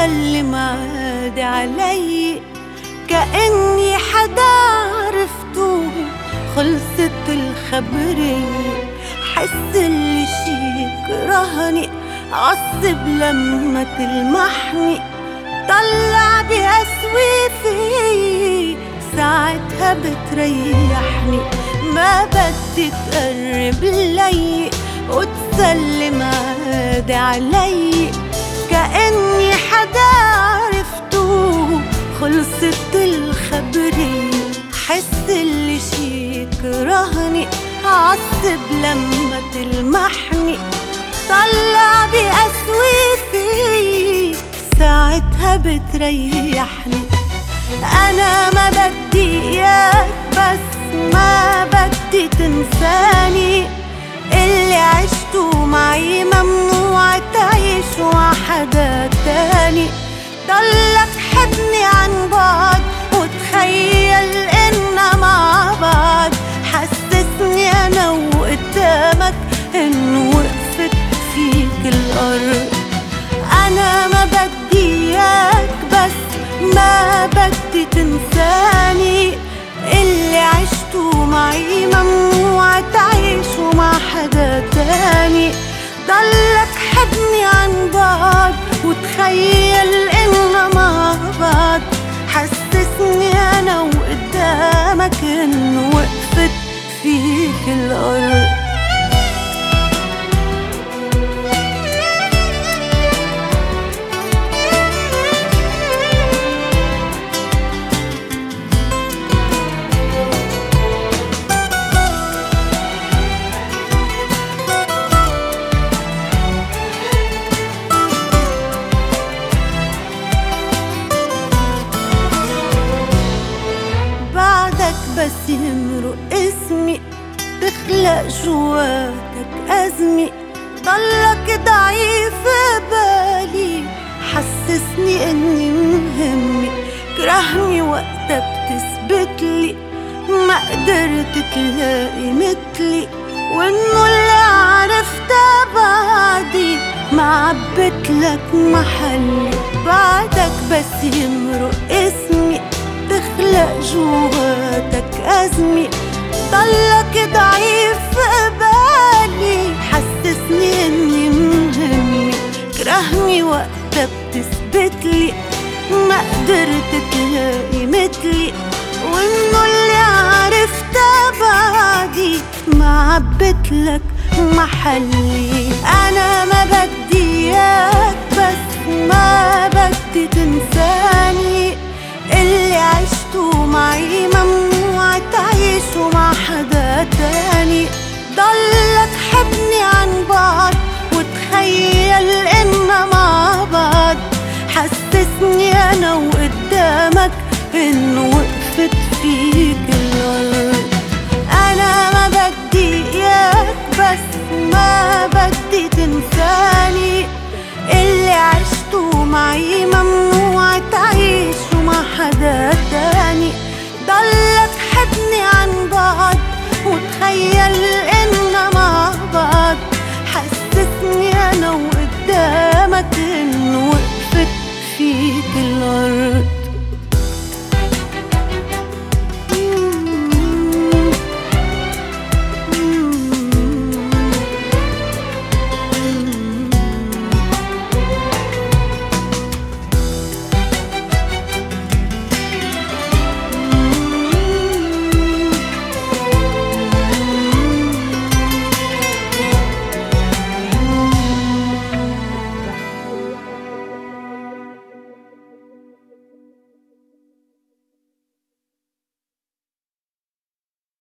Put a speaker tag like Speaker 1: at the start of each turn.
Speaker 1: وتسلم عادي علي كأني حدا عرفته. خلصت الخبرية، حس اللي شي يكرهني، عصب لما تلمحني، طلع بقسوي في ساعتها بتريحني. ما بدي تقرب لي وتسلم عادي علي كأني حدا عرفته. خلصت الخبرية، حس اللي شي يكرهني، عصب لما تلمحني، طلع بقسوي في ساعتها بتريحني. أنا ما بدي إياك بس ما بدي تنساني، اللي عشته معي ممنوع تعيش مع حدا تاني. ضلك حبني عن بعد وتخيل إننا مع بعض، حسسني أنا وقدامك إنه وقفت فيك الأرض. أنا ما بدي إياك بس ما بدي تنساني، اللي عشته معي ممنوع تعيشه مع حدا تاني. ضلك حبني عن بعد وتخيل إننا مع بعض، حسسني أنا وقدامك إنه وقفت فيك الأرض. بس يمرق اسمي تخلق جواتك أزمة، ضلك ضعيف بالي، حسسني إني مهمة، كرهني وقتها بتثبتلي ما قدرت تلاقي مثلي، وإنه اللي عرفته بعدي ما عبتلك محلي. بعدك بس يمرق اسمي تخلق جواتك أزمة، ضلك ضعيف بالي، حسسني إني مهمة، كرهني وقتها بتثبتلي ما قدرت تلاقي مثلي، وإنه اللي عرفته بعدي ما عبتلك محلي. أنا ما بدي إياك بس ما بدي تنساني، اللي عشته معي ممنوع تعيشه مع حدا تاني. ضلك حبني عن بعد وتخيل إننا مع بعض، حسسني أنا وقدامك إنه وقفت فيك الأرض. أنا ما بدي إياك بس ما بدي تنساني، اللي عشته معي ممنوع